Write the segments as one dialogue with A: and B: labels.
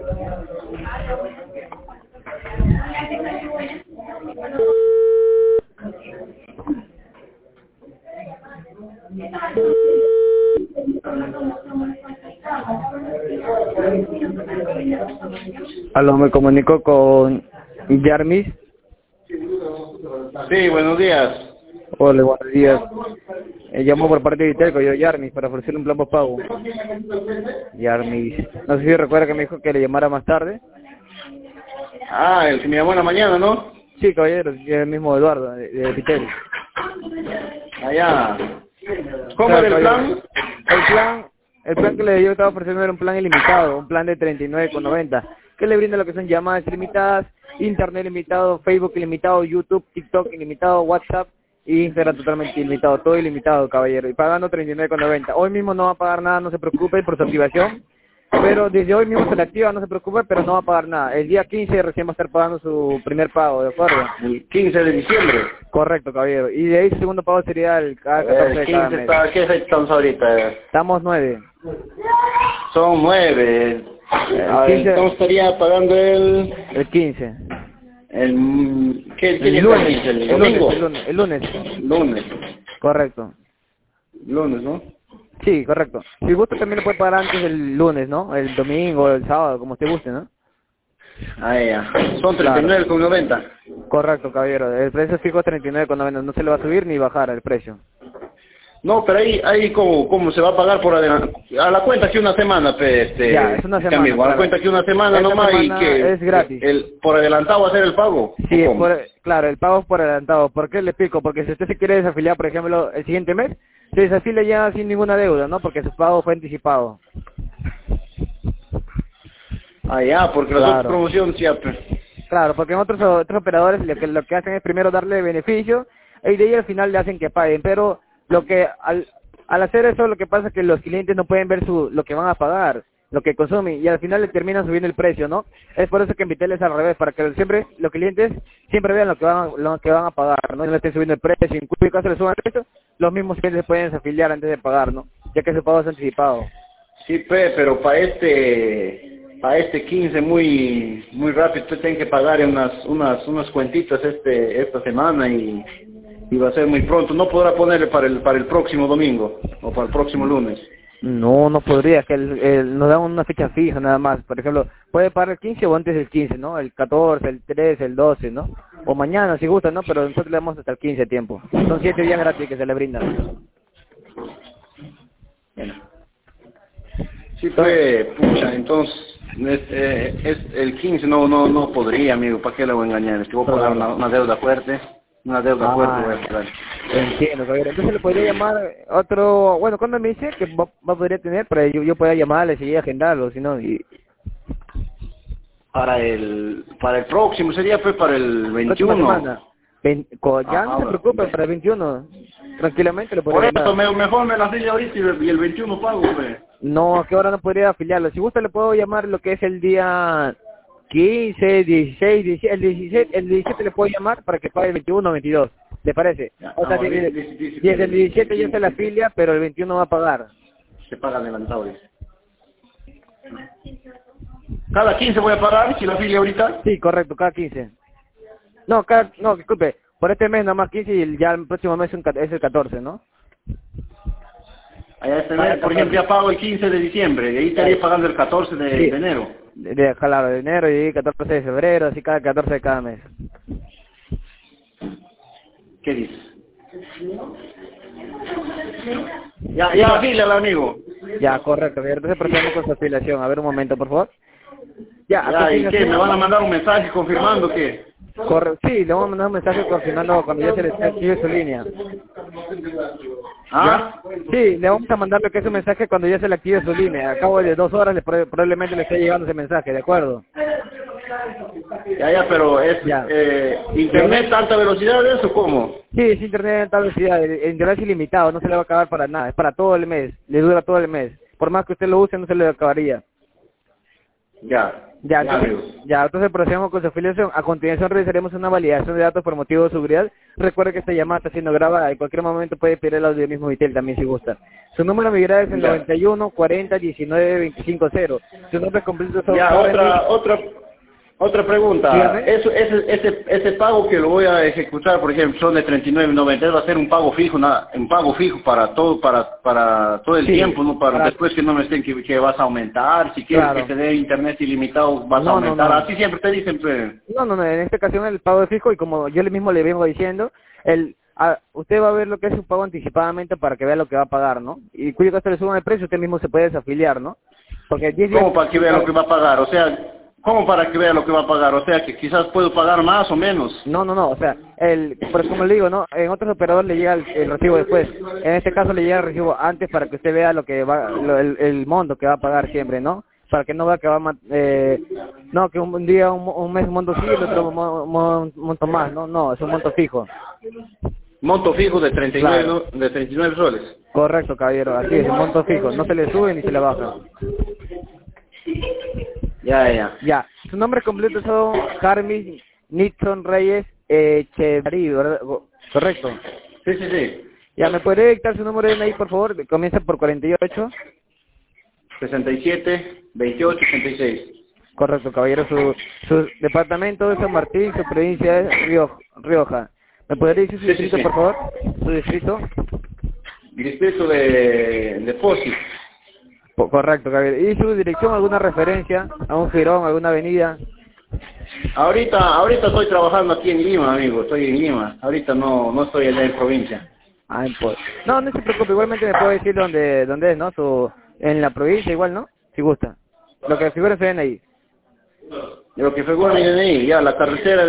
A: Aló, me comunico con Yarmis.
B: Sí, buenos días.
A: Hola, buenos días. Llamo por parte de Vitelco, yo Yarmis, para ofrecerle un plan postpago. Yarmis. No sé si recuerda que me dijo que le llamara más tarde.
B: Ah, el que me llamó en la mañana, ¿no?
A: Sí, caballero, el mismo Eduardo, de Vitelco.
B: Allá. ¿Cómo
A: Claro,
B: era el
A: caballero.
B: plan?
A: El plan que yo estaba ofreciendo era un plan ilimitado, un plan de 39,90, que le brinda lo que son llamadas ilimitadas, internet ilimitado, Facebook ilimitado, YouTube, TikTok ilimitado, WhatsApp y Instagram totalmente ilimitado, todo ilimitado, caballero, y pagando 39,90. Hoy mismo no va a pagar nada, no se preocupe por su activación, pero desde hoy mismo se le activa, no se preocupe, pero no va a pagar nada. El día 15 recién va a estar pagando su primer pago, ¿de acuerdo?
B: El 15 de diciembre.
A: Correcto, caballero. Y de ahí su segundo pago sería el cada 14
B: El
A: de cada
B: 15
A: mes.
B: está, ¿qué fecha estamos ahorita?
A: Estamos 9.
B: Son 9. A ver,
A: 15.
B: entonces estaría pagando
A: El 15.
B: ¿Qué
A: El
B: día
A: lunes.
B: está el
A: El
B: domingo?
A: lunes. El lunes.
B: Lunes.
A: Correcto.
B: Lunes, ¿no?
A: Sí, correcto. Si gusta también lo puede pagar antes del lunes, ¿no? El domingo, el sábado, como usted guste, ¿no?
B: Ah, ya. Son
A: Claro.
B: 39,90.
A: Correcto, caballero. El precio fijo es 39,90. No se le va a subir ni bajar el precio.
B: No, pero ahí ¿cómo se va a pagar por adelante? A la cuenta que una semana,
A: Ya, es una semana,
B: amigo, a la
A: claro.
B: cuenta que una semana
A: Esta
B: nomás y
A: semana
B: que
A: es gratis.
B: por adelantado va a hacer el pago.
A: Sí,
B: ¿O cómo?
A: claro, el pago es por adelantado. ¿Por qué le explico? Porque si usted se quiere desafiliar, por ejemplo, el siguiente mes, se desafilia ya sin ninguna deuda, ¿no? Porque su pago fue anticipado.
B: Ah, ya, porque las otras
A: Claro.
B: promociones siempre.
A: Claro, porque en otros operadores lo que hacen es primero darle beneficio y de ahí al final le hacen que paguen. Pero lo que al hacer eso lo que pasa es que los clientes no pueden ver lo que van a pagar, lo que consumen y al final le terminan subiendo el precio, ¿no? Es por eso que en Vitel es al revés, para que siempre los clientes siempre vean lo que van a pagar, ¿no? Y no le estén subiendo el precio. En cualquier caso le suban el precio, los mismos clientes pueden desafiliar antes de pagar, ¿no? Ya que su pago es anticipado.
B: Sí, pero para este 15 muy rápido, usted tiene que pagar en unas cuentitas esta semana y va a ser muy pronto. No podrá ponerle para el próximo domingo o para el próximo lunes.
A: No podría, que nos dan una fecha fija nada más. Por ejemplo, puede pagar el 15 o antes del 15, ¿no? El 14, el 13, el 12, ¿no? O mañana si gusta, ¿no? Pero nosotros le damos hasta el 15 tiempo. Son 7 días gratis que se le brindan.
B: Bueno. Sí, pues, pucha, entonces, el 15 no podría, amigo, ¿para qué le voy a engañar? Es que voy a pagar una deuda fuerte, voy a pagar.
A: Entiendo, caballero. Entonces le podría llamar otro, bueno, ¿cuándo me dice que podría tener? Para yo pueda llamarle y agendarlo, si no, y...
B: Para el próximo, sería pues para el 21.
A: Semana. Ya no se preocupen, para el 21, tranquilamente le podría
B: Por eso,
A: llamar.
B: mejor me la afilio ahorita y el 21 pago, pues.
A: No, que ahora no podría afiliarlo. Si gusta le puedo llamar lo que es el día 15, 16, 17, el 17 le puedo llamar para que pague el 21 o 22. ¿Le parece?
B: Ya,
A: O sea, desde el 17 ya se la afilia, pero el 21 va a pagar.
B: Se paga adelantado, dice. Cada 15 voy a pagar, si la afilia ahorita.
A: Sí, correcto, cada 15. No, disculpe, por este mes nada más 15 y ya el próximo mes es el 14, ¿no?
B: Allá este mes, por ejemplo, ya pago el 15 de diciembre, y ahí estaría pagando el 14 de enero.
A: Claro, de enero y 14 de febrero, así cada 14 de cada mes.
B: ¿Qué dices? Ya afíliala, amigo.
A: Ya, correcto, entonces procedemos con su afiliación. A ver un momento, por favor. Ya,
B: ¿Y qué? ¿Me van a mandar un mensaje confirmando que?
A: Sí, le vamos a mandar un mensaje confirmando cuando ya se le active su línea.
B: ¿Ah?
A: Sí, le vamos a mandar lo que es un mensaje cuando ya se le active su línea. A cabo de 2 horas probablemente le esté llegando ese mensaje, ¿de acuerdo?
B: Pero es internet alta velocidad, ¿eso cómo?
A: Sí, es internet de alta velocidad, el internet es ilimitado, no se le va a acabar para nada, es para todo el mes, le dura todo el mes. Por más que usted lo use, no se le acabaría.
B: Ya.
A: Ya,
B: Ya,
A: entonces,
B: amigo.
A: ya, entonces procedemos con su afiliación. A continuación realizaremos una validación de datos por motivo de seguridad. Recuerde que esta llamada está siendo grabada. En cualquier momento puede pedir el audio del mismo Vitel también si gusta. Su número migral es el
B: Ya.
A: 91 40 19 25 0. Su nombre completo es
B: Ya, otra pregunta.
A: Dígame.
B: Ese pago que lo voy a ejecutar, por ejemplo, son de 39.90, va a ser un pago fijo, un pago fijo para todo el
A: Sí,
B: tiempo, no para
A: para-
B: después que no me estén que vas a aumentar, si quieres
A: Claro.
B: que te dé internet ilimitado vas a
A: No, no,
B: aumentar,
A: no.
B: así siempre te dicen, pues.
A: No, en esta ocasión el pago es fijo y como yo mismo le vengo diciendo, usted va a ver lo que es su pago anticipadamente para que vea lo que va a pagar, ¿no? Y cuyo caso le suban el precio, usted mismo se puede desafiliar, ¿no? Porque 10 días...
B: ¿Cómo para que vea lo que va a pagar? O sea, ¿cómo para que vea lo que va a pagar? O sea, que quizás puedo pagar más o menos.
A: No, o sea, pero como le digo, ¿no? En otros operadores le llega el recibo después. En este caso le llega el recibo antes para que usted vea lo que va, el monto que va a pagar siempre, ¿no? Para que no vea que va no, que un día, un mes un monto sí, el otro monto más, no, es un monto fijo.
B: Monto fijo de 39,
A: Claro.
B: de 39 soles.
A: Correcto, caballero, así es, un monto fijo, no se le sube ni se le baja.
B: Ya.
A: Ya, su nombre completo son Carmen Nixon Reyes Echevarri, ¿verdad? Correcto.
B: Sí.
A: Ya, ¿me podría dictar su número de DNI, por favor? Comienza por 48.
B: 67, 28, 86.
A: Correcto, caballero. Su departamento es San Martín, su provincia es Rioja. ¿Me podría decir su
B: Sí,
A: distrito,
B: sí.
A: por favor? Su distrito.
B: Distrito de Posi.
A: Correcto, caballero. ¿Y su dirección, alguna referencia a un jirón, alguna avenida?
B: Ahorita estoy trabajando aquí en Lima, amigo. Estoy en Lima. Ahorita no estoy allá en provincia.
A: Pues. No se preocupe, igualmente me puede decir dónde es, ¿no? En la provincia igual, ¿no? Si gusta. Lo que figura se ven ahí.
B: Lo que figura mi DNI, ya, la carretera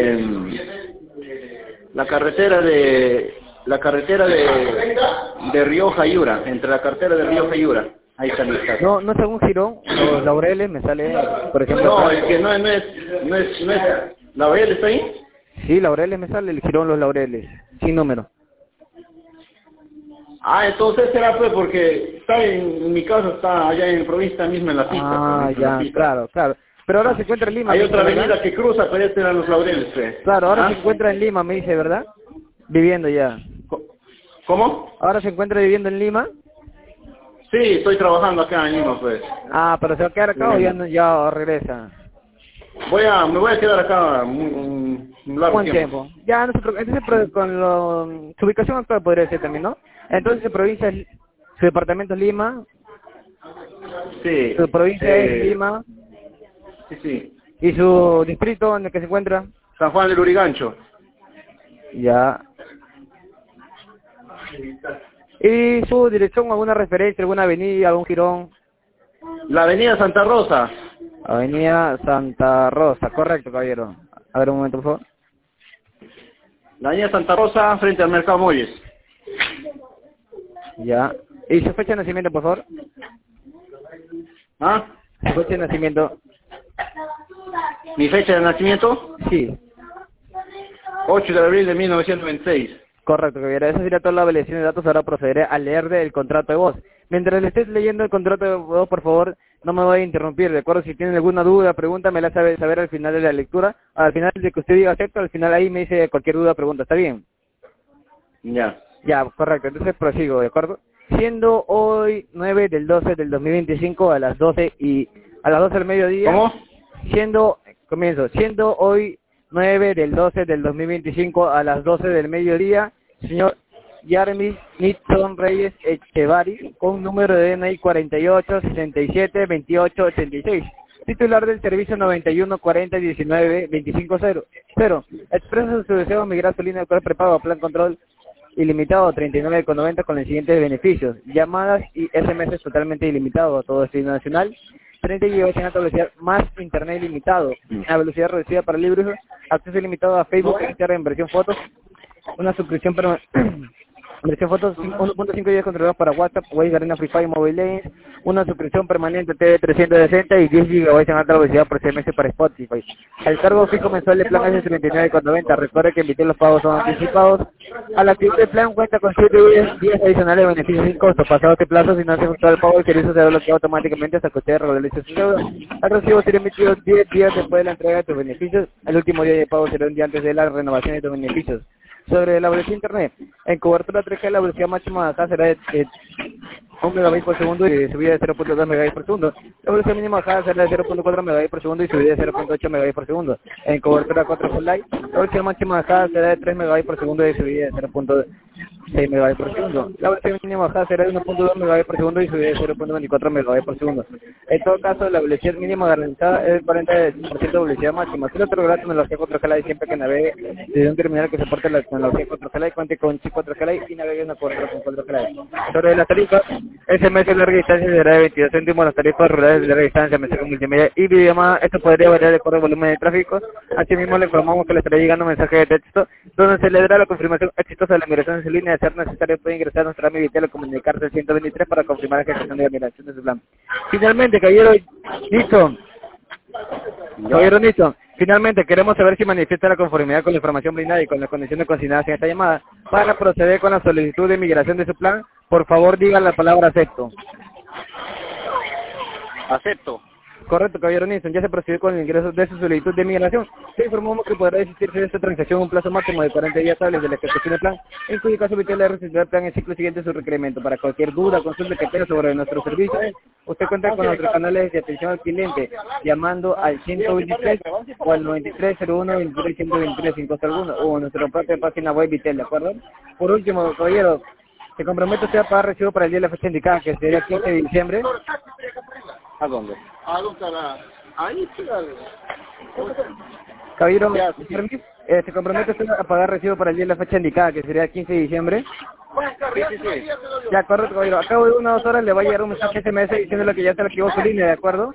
B: de Rioja Yura, entre la carretera de Rioja Yura. Ahí está mi casa.
A: No es algún jirón, los laureles me sale, por ejemplo.
B: No,
A: acá.
B: es que no es, ¿la Bella está ahí?
A: Sí, laureles me sale, el jirón los laureles, sin número.
B: Ah, entonces será pues porque está en mi casa, está allá en provincia misma en la pista.
A: Ah,
B: pues, en la
A: ya,
B: pista.
A: claro. Pero ahora se encuentra en Lima.
B: Hay
A: me
B: otra
A: dice,
B: avenida
A: ¿verdad?
B: que cruza, pero este eran los Laureles, pues.
A: Claro, ahora
B: ¿Ah?
A: se encuentra en Lima, me dice, ¿verdad? Viviendo ya.
B: ¿Cómo?
A: Ahora se encuentra viviendo en Lima.
B: Sí, estoy trabajando acá en Lima, pues.
A: Ah, pero se va a quedar acá o ya regresa.
B: Me voy a quedar acá un largo
A: Buen tiempo. Ya, no se preocupe. Entonces, su ubicación actual podría ser también, ¿no? Entonces, su departamento es Lima,
B: Sí.
A: su provincia es Lima,
B: Sí.
A: y su distrito en el que se encuentra.
B: San Juan del Urigancho.
A: Ya. ¿Y su dirección, alguna referencia, alguna avenida, algún jirón?
B: La avenida Santa Rosa.
A: Avenida Santa Rosa, correcto, caballero. A ver un momento, por favor.
B: La avenida Santa Rosa frente al Mercado Molles.
A: Ya. ¿Y su fecha de nacimiento, por favor?
B: ¿Ah?
A: Su fecha de nacimiento.
B: ¿Mi fecha de nacimiento?
A: Sí,
B: 8 de abril de 1926.
A: correcto, caballero. Esa sería toda la validación de datos. Ahora procederé a leerle el contrato de voz. Mientras le estés leyendo el contrato de voz, por favor, no me vaya a interrumpir, ¿de acuerdo? Si tienen alguna duda, pregunta, me la sabe saber al final de la lectura. Al final de que usted diga acepto, al final ahí me dice cualquier duda, pregunta. ¿Está bien?
B: Ya.
A: Ya, correcto. Entonces prosigo, ¿de acuerdo? Siendo hoy 9 del 12 del 2025 a las 12 del mediodía.
B: ¿Cómo?
A: Siendo hoy 9 del 12 del 2025 a las 12 del mediodía, señor Yarmis Nixon Reyes Echevarri, con número de DNI 48 67 28 86, titular del servicio 91 40 19 25 0. Expresa su deseo de migrar su línea de prepago a plan control ilimitado 39,90 con los siguientes beneficios: llamadas y SMS totalmente ilimitado a todo destino nacional, 30 GB en alta velocidad más internet ilimitado a velocidad reducida para libros, acceso ilimitado a Facebook, Instagram en versión fotos, una suscripción Versión fotos 1.5 días controlados para WhatsApp, Waze, Arena, Free Fire, Mobile Legends, una suscripción permanente TV 360 y 10 GB en alta velocidad por SMS para Spotify. El cargo fijo mensual de plan es de 39,90. Recuerde que emitir los pagos son anticipados. Al activar el plan cuenta con 7 días adicionales de beneficios sin costo. Pasado este plazo, si no se efectúa el pago, el servicio será bloqueado automáticamente hasta que usted regularice su deuda. El recibo será emitido 10 días después de la entrega de tus beneficios. El último día de pago será un día antes de la renovación de tus beneficios. Sobre la velocidad de internet, en cobertura 3G la velocidad máxima acá será de 1 megabit por segundo y subida de 0.2 megabits por segundo. La velocidad mínima acá será de 0.4 megabits por segundo y subida de 0.8 megabits por segundo. En cobertura 4G Lite, la velocidad máxima acá será de 3 megabits por segundo y subida de 0.6 megabits por segundo. La velocidad mínima acá será de 1.2 megabits por segundo y subida de 0.24 megabits por segundo. En todo caso, la velocidad mínima garantizada es el 40% de velocidad máxima. Si lo otorgará tecnología 4G Lite siempre que navegue desde un terminal que soporte la tecnología 4G Lite, cuente con chip 4G Lite y navegue una cobertura con 4G Lite. Sobre las tarifas, SMS de larga distancia será de 22 céntimos, las tarifas rurales de larga distancia, mensaje multimedia y videollamada. Esto podría variar de acuerdo al volumen de tráfico. Asimismo, le informamos que le estará llegando un mensaje de texto donde se le dará la confirmación exitosa de la migración de su línea. De ser necesario, puede ingresar a nuestra amiga Vitel o comunicarse al 123 para confirmar la ejecución de la migración de su plan. Finalmente, caballero Nixon. Caballero Nixon, finalmente queremos saber si manifiesta la conformidad con la información brindada y con las condiciones consignadas en esta llamada. Para proceder con la solicitud de migración de su plan, por favor diga la palabra acepto.
B: Acepto.
A: Correcto, caballero Nixon, ya se procedió con el ingreso de su solicitud de migración. Le informamos que podrá desistirse de esta transacción un plazo máximo de 40 días hábiles de la ejecución del plan, en cuyo caso Vitel le recibirá el plan en el ciclo siguiente de su requerimiento. Para cualquier duda, consulta que tenga sobre nuestros servicios, usted cuenta con nuestros canales de atención al cliente, llamando al 123 o al 9301-23-123 sin costo alguno, o nuestra propia página web Vitel, ¿de acuerdo? Por último, caballero, se compromete usted a pagar recibo para el día de la fecha indicada, que sería el 15 de diciembre.
B: ¿A dónde? ¿A dónde? Ahí,
A: Caballero, se compromete usted a pagar recibo para el día de la fecha indicada, que sería el 15 de diciembre.
B: Sí.
A: Ya, correcto, caballero. A cabo de 1 o 2 horas le va a llegar un mensaje SMS diciendo que ya se le activó su línea, ¿de acuerdo?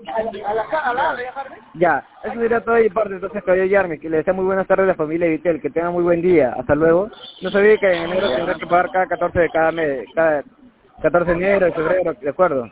A: Ya, eso sería todo de mi parte, entonces, caballero Yarmi, que le desea muy buenas tardes a la familia Vitel, que tenga muy buen día. Hasta luego. No se olvide que en enero tendrá que pagar cada 14 de cada mes, cada 14 de enero, de febrero, ¿de acuerdo?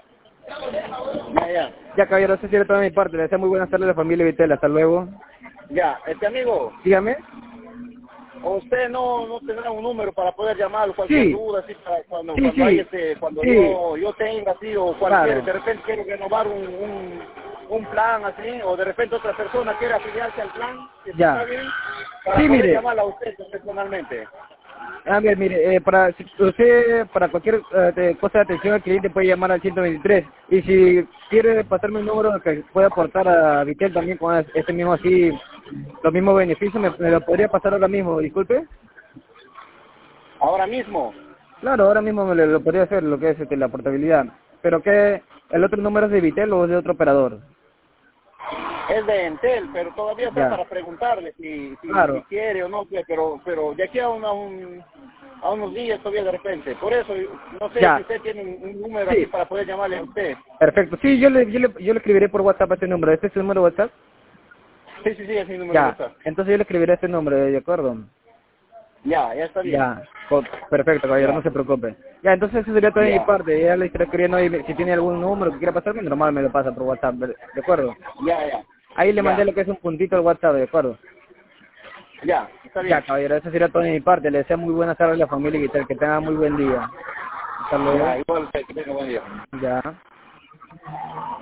A: Ya, caballero, eso sería todo de mi parte. Le deseo muy buenas tardes a la familia Vitel. Hasta luego.
B: Ya, amigo,
A: Dígame.
B: ¿usted no tendrá un número para poder llamarlo? Cualquier duda, así, para cuando yo tenga, así, o cualquier, de repente quiero renovar un plan, así, o de repente otra persona quiere afiliarse al plan, que está bien, para poder llamarla a usted personalmente.
A: Mire, para cualquier cosa de atención al cliente puede llamar al 123. Y si quiere pasarme un número que pueda aportar a Vitel también con este mismo así, los mismos beneficios, ¿me lo podría pasar ahora mismo? Disculpe.
B: ¿Ahora mismo?
A: Claro, ahora mismo me lo podría hacer, lo que es la portabilidad. Pero que el otro número es de Vitel o es de otro operador.
B: Es de Entel, pero todavía está para preguntarle si quiere o no, pero de aquí a unos días todavía de repente. Por eso, no sé si usted tiene un número aquí para poder llamarle a usted.
A: Perfecto. Sí, yo le escribiré por WhatsApp a este número. ¿Este es su número de WhatsApp?
B: Sí, es mi número de WhatsApp.
A: Entonces yo le escribiré este número, ¿de acuerdo?
B: Ya está bien.
A: Ya, perfecto, caballero, no se preocupe. Ya, entonces eso sería todo de mi parte. Ya le estaré escribiendo y si tiene algún número que quiera pasarme, normal me lo pasa por WhatsApp, ¿de acuerdo?
B: Ya.
A: Ahí le mandé lo que es un puntito al WhatsApp, ¿de acuerdo?
B: Ya, está bien.
A: Ya, caballero, eso sería todo de mi parte. Le deseo muy buenas tardes a la familia y que tenga muy buen día. Hasta luego.
B: Ya, igual que tenga buen día.
A: Ya.